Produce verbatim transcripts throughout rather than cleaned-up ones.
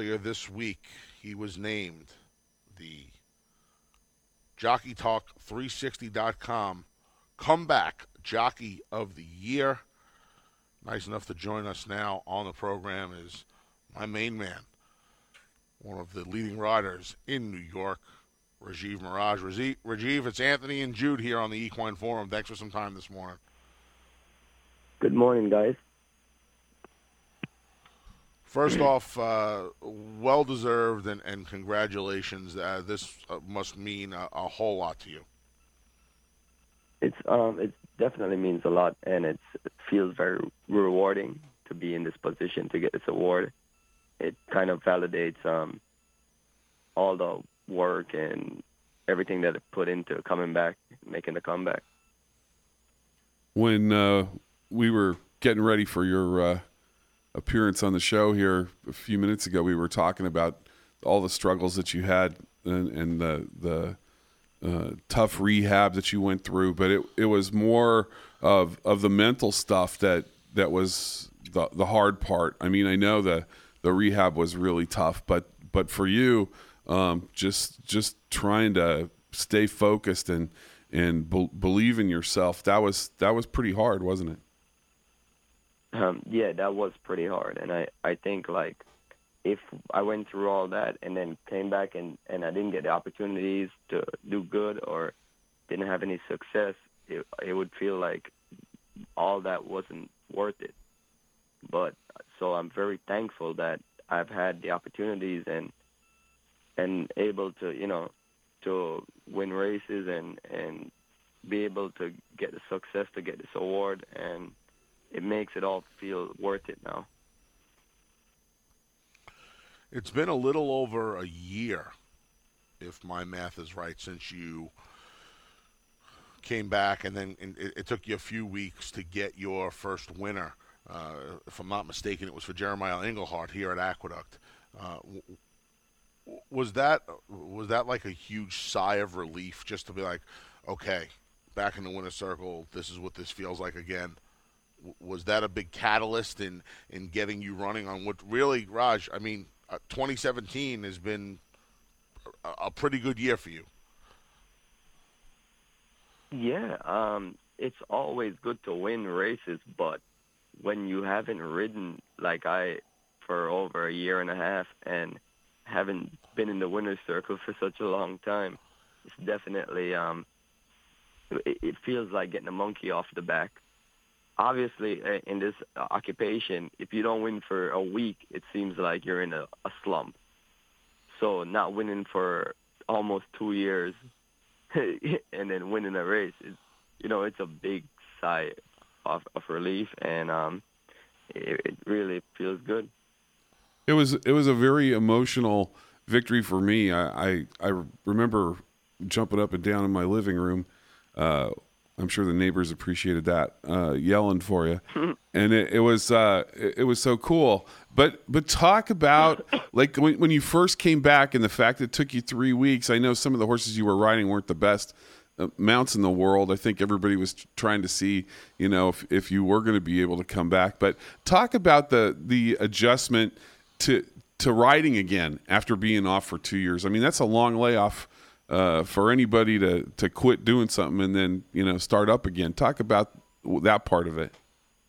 earlier this week, he was named the Jockey Talk three sixty dot com Comeback Jockey of the Year. Nice enough to join us now on the program is my main man, one of the leading riders in New York, Rajiv Mirage. Rajiv, Rajiv, it's Anthony and Jude here on the Equine Forum. Thanks for some time this morning. Good morning, guys. First off, uh, well-deserved and, and congratulations. Uh, this uh, must mean a, a whole lot to you. It's um, it definitely means a lot, and it's, it feels very rewarding to be in this position to get this award. It kind of validates um, all the work and everything that it put into coming back, making the comeback. When uh, we were getting ready for your uh, appearance on the show here a few minutes ago, we were talking about all the struggles that you had and, and the the uh, tough rehab that you went through, but it it was more of of the mental stuff that that was the the hard part. I mean, I know the the rehab was really tough, but but for you, um, just just trying to stay focused and and be, believe in yourself, that was that was pretty hard, wasn't it? Um, yeah, that was pretty hard, and I, I think like if I went through all that and then came back and, and I didn't get the opportunities to do good or didn't have any success, it, it would feel like all that wasn't worth it. But so I'm very thankful that I've had the opportunities and and able to, you know, to win races and, and be able to get the success to get this award, and it makes it all feel worth it now. It's been a little over a year, if my math is right, since you came back, and then it, it took you a few weeks to get your first winner. Uh, if I'm not mistaken, it was for Jeremiah Englehart here at Aqueduct. Uh, was that was that like a huge sigh of relief just to be like, okay, back in the winner's circle, this is what this feels like again? Was that a big catalyst in, in getting you running on what really, Raj, I mean, uh, twenty seventeen has been a, a pretty good year for you? Yeah, um, it's always good to win races, but when you haven't ridden like I for over a year and a half and haven't been in the winner's circle for such a long time, it's definitely, um, it, it feels like getting a monkey off the back. Obviously, in this occupation, if you don't win for a week, it seems like you're in a, a slump. So not winning for almost two years and then winning a race, is, you know, it's a big sigh of, of relief, and um, it, it really feels good. It was it was a very emotional victory for me. I I, I remember jumping up and down in my living room. Uh, I'm sure the neighbors appreciated that, uh, yelling for you, and it, it was uh, it, it was so cool. But but talk about like when, when you first came back and the fact that it took you three weeks. I know some of the horses you were riding weren't the best uh, mounts in the world. I think everybody was trying to see, you know, if if you were going to be able to come back. But talk about the the adjustment to to riding again after being off for two years. I mean, that's a long layoff. Uh, for anybody to, to quit doing something and then, you know, start up again. Talk about that part of it.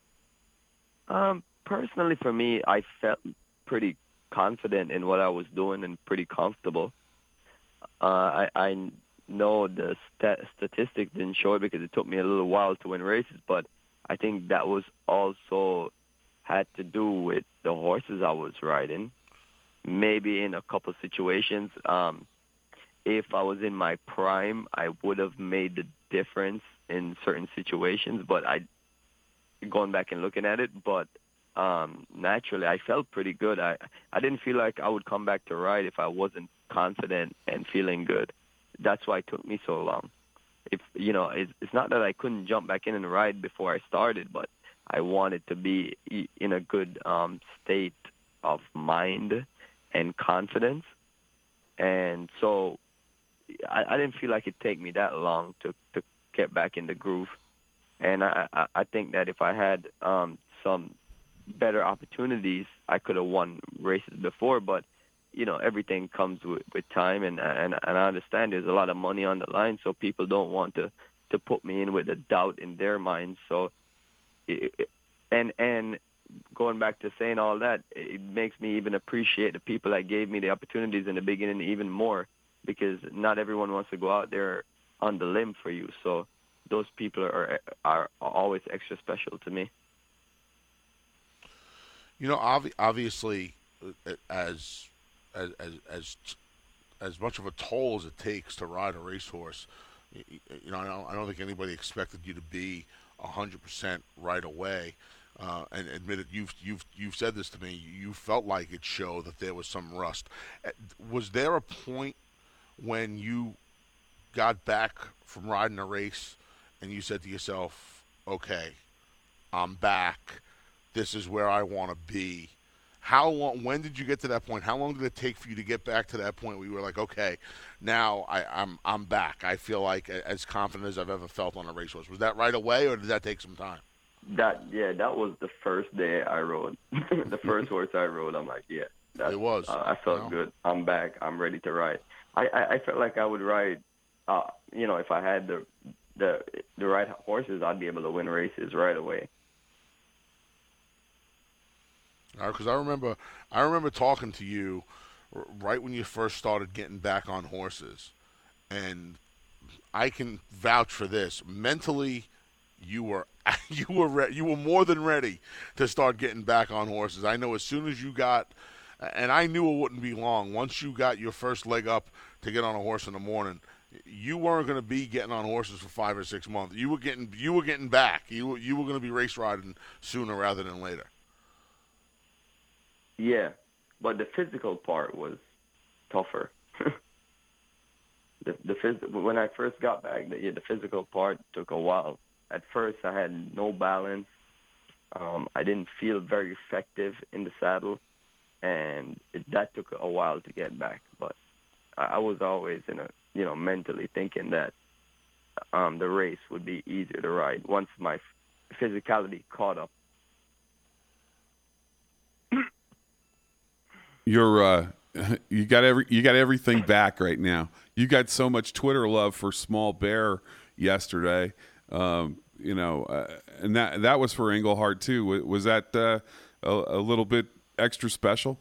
Um, personally, for me, I felt pretty confident in what I was doing and pretty comfortable. Uh, I, I know the stat- statistics didn't show it because it took me a little while to win races, but I think that was also had to do with the horses I was riding. Maybe in a couple situations, um, if I was in my prime, I would have made the difference in certain situations, but I, going back and looking at it, but um, naturally I felt pretty good. I, I didn't feel like I would come back to ride if I wasn't confident and feeling good. That's why it took me so long. If you know, it's, it's not that I couldn't jump back in and ride before I started, but I wanted to be in a good um, state of mind and confidence. And so I, I didn't feel like it'd take me that long to, to get back in the groove. And I, I, I think that if I had um, some better opportunities, I could have won races before. But you know, everything comes with, with time, and, and and I understand there's a lot of money on the line, so people don't want to, to put me in with a doubt in their minds. So, it, it- and and going back to saying all that, it makes me even appreciate the people that gave me the opportunities in the beginning even more, because not everyone wants to go out there on the limb for you. So those people are are always extra special to me. You know, obvi- obviously, uh, as as as as as much of a toll as it takes to ride a racehorse, y- y- you know, I don't, I don't think anybody expected you to be a hundred percent right away. Uh, and admitted, you've you've you've said this to me. You felt like it showed that there was some rust. Uh, Was there a point when you got back from riding a race and you said to yourself, "Okay, I'm back. This is where I want to be." How long? When did you get to that point? How long did it take for you to get back to that point where you were like, "Okay, now I, I'm I'm back. I feel like a- as confident as I've ever felt on a racehorse." Was that right away, or did that take some time? That yeah, that was the first day I rode. The first horse I rode, I'm like, yeah, that's, It was. uh, I felt No. good. I'm back. I'm ready to ride. I, I, I felt like I would ride. Uh, you know, if I had the the the right horses, I'd be able to win races right away. Because I remember, I remember talking to you r- right when you first started getting back on horses, and I can vouch for this. Mentally, you were you were re- you were more than ready to start getting back on horses. I know as soon as you got, and I knew it wouldn't be long. Once you got your first leg up to get on a horse in the morning, you weren't going to be getting on horses for five or six months. You were getting you were getting back. You were, you were going to be race riding sooner rather than later. Yeah, but the physical part was tougher. the the phys- when I first got back, the, yeah, the physical part took a while. At first, I had no balance. Um, I didn't feel very effective in the saddle, and it, that took a while to get back. But I, I was always in a, you know, mentally thinking that um, the race would be easier to ride once my f- physicality caught up. You're uh, you got every you got everything back right now. You got so much Twitter love for Small Bear yesterday, um, you know, uh, and that that was for Englehart too. Was, was that uh, a, a little bit extra special?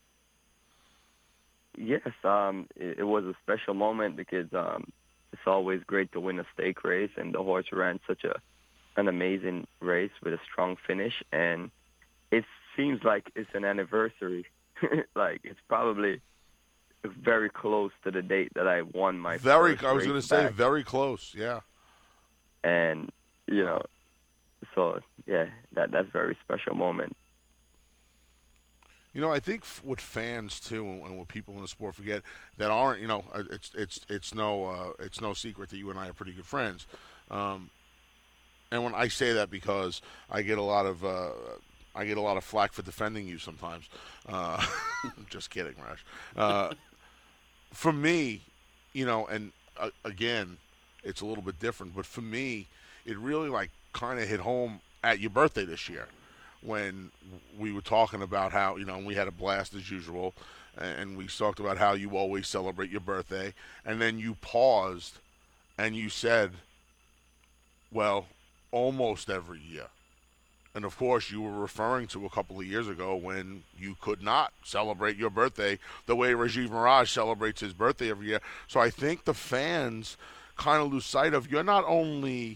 Yes, um, it, it was a special moment because um, it's always great to win a stake race, and the horse ran such a an amazing race with a strong finish, and it seems like it's an anniversary. Like it's probably very close to the date that I won my Very, first I was race going to say back. very close. Yeah. And you know, so yeah, that that's a very special moment. You know, I think f- what fans too, and what people in the sport forget that aren't, you know, uh, it's it's it's no uh, it's no secret that you and I are pretty good friends. Um, and when I say that, because I get a lot of uh, I get a lot of flack for defending you sometimes. Uh, just kidding, Rash. Uh, for me, you know, and uh, again, it's a little bit different, but for me, it really like kind of hit home at your birthday this year when we were talking about how, you know, we had a blast as usual, and we talked about how you always celebrate your birthday, and then you paused and you said, well, almost every year. And of course, you were referring to a couple of years ago when you could not celebrate your birthday the way Rajiv Mirage celebrates his birthday every year. So I think the fans kind of lose sight of, you're not only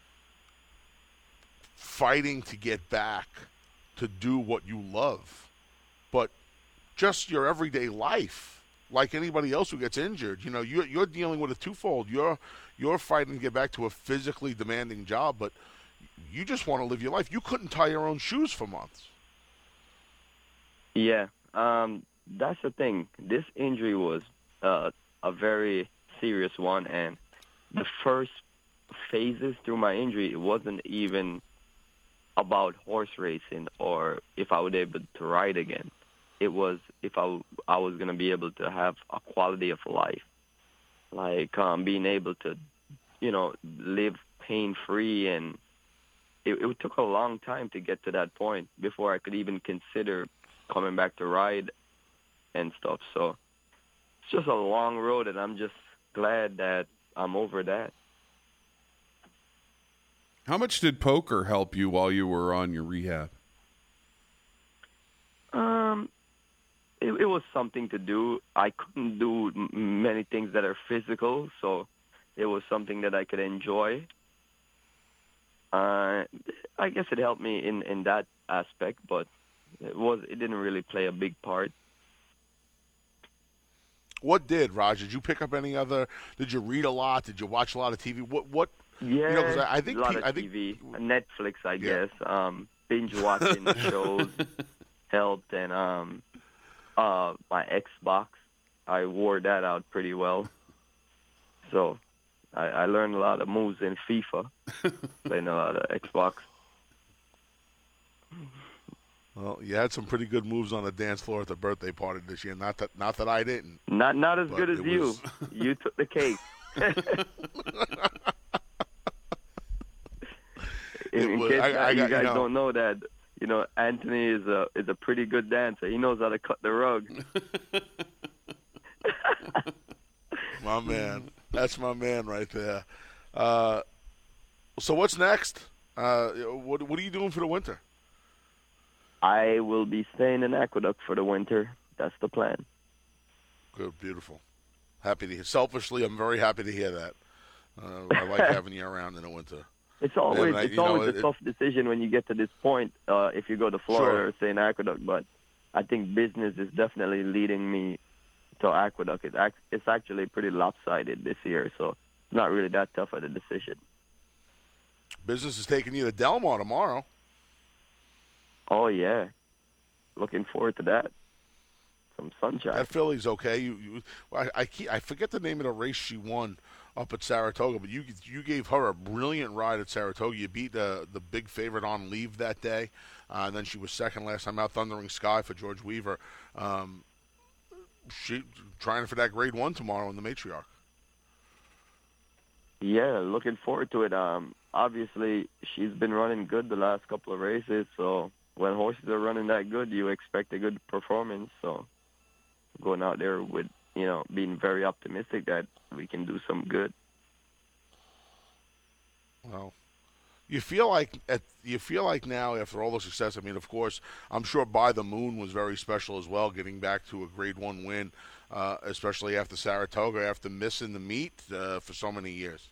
fighting to get back to do what you love, but just your everyday life, like anybody else who gets injured. You know, you're, you're dealing with a twofold. You're you're fighting to get back to a physically demanding job, but you just want to live your life. You couldn't tie your own shoes for months. Yeah, um, that's the thing. This injury was uh, a very serious one, and the first phases through my injury, it wasn't even about horse racing or if I would be able to ride again. It was if I, I was going to be able to have a quality of life, like um, being able to, you know, live pain-free. And it, it took a long time to get to that point before I could even consider coming back to ride and stuff. So it's just a long road, and I'm just glad that I'm over that. How much did poker help you while you were on your rehab? Um, it, it was something to do. I couldn't do m- many things that are physical, so it was something that I could enjoy. Uh, I guess it helped me in, in that aspect, but it was it didn't really play a big part. What did, Raj? Did you pick up any other? Did you read a lot? Did you watch a lot of T V? What? What? Yeah, You know, 'cause I, I think a lot pe- of I think T V, Netflix, I Yeah. guess. Um, binge watching shows helped, and um, uh, my Xbox, I wore that out pretty well. So I, I learned a lot of moves in FIFA, playing a lot of Xbox. Well, you had some pretty good moves on the dance floor at the birthday party this year. Not that, not that I didn't. Not not as But good as it you. was- You took the cake. in It in was- case I- that I you got- you guys know. don't know that, you know, Anthony is a is a pretty good dancer. He knows how to cut the rug. My man, that's my man right there. Uh, so what's next? Uh, what What are you doing for the winter? I will be staying in Aqueduct for the winter. That's the plan. Good, beautiful. Happy to hear. Selfishly, I'm very happy to hear that. Uh, I like having you around in the winter. It's always but I- it's you know, always it- a tough decision when you get to this point. Uh, if you go to Florida Sure. or say in Aqueduct, but I think business is definitely leading me to Aqueduct. It's ac- it's actually pretty lopsided this year, so it's not really that tough of a decision. Business is taking you to Delmar tomorrow. Oh yeah, looking forward to that. Some sunshine. That filly's okay. You, you I, I keep, I forget the name of the race she won up at Saratoga, but you you gave her a brilliant ride at Saratoga. You beat the the big favorite on leave that day, uh, and then she was second last time out. Thundering Sky for George Weaver. Um, she trying for that grade one tomorrow in the matriarch. Yeah, looking forward to it. Um, obviously she's been running good the last couple of races, so when horses are running that good, you expect a good performance. So going out there with, you know, being very optimistic that we can do some good. Well, you feel like at you feel like now after all the success. I mean, of course, I'm sure By the Moon was very special as well, getting back to a Grade One win, uh, especially after Saratoga, after missing the meet uh, for so many years.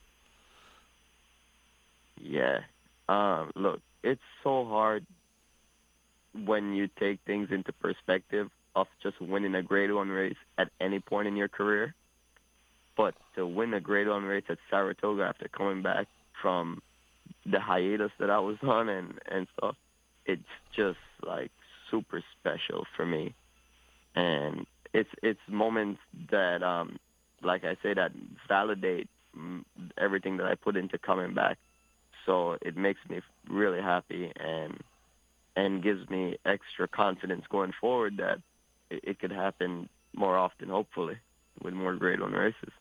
Yeah. Um, look, it's so hard when you take things into perspective of just winning a Grade One race at any point in your career. But to win a Grade One race at Saratoga after coming back from the hiatus that I was on and, and stuff, it's just like super special for me. And it's it's moments that, um, like I say, that validate mm, everything that I put into coming back. So it makes me really happy and and gives me extra confidence going forward that it, it could happen more often, hopefully, with more Grade One races.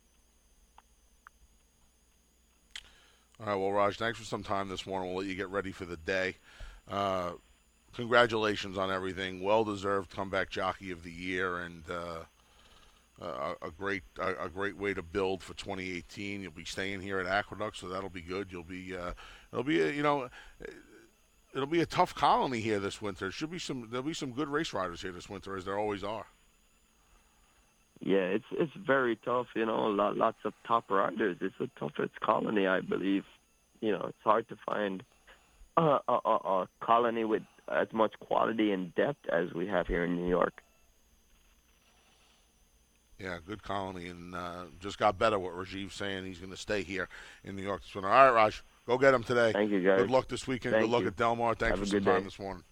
All right, well, Raj, thanks for some time this morning. We'll let you get ready for the day. Uh, congratulations on everything. Well-deserved comeback jockey of the year, and uh, a, a great a, a great way to build for twenty eighteen. You'll be staying here at Aqueduct, so that'll be good. You'll be uh, it'll be a, you know it'll be a tough colony here this winter. There should be some there'll be some good race riders here this winter, as there always are. Yeah, it's it's very tough. You know, lot, lots of top riders. It's the toughest colony, I believe. You know, it's hard to find a, a, a, a colony with as much quality and depth as we have here in New York. Yeah, good colony, and uh, just got better. What Rajiv's saying, he's going to stay here in New York this winter. All right, Raj, go get him today. Thank you, guys. Good luck this weekend. Thank good luck you. at Delmar. Thanks Have for a some good time day. this morning.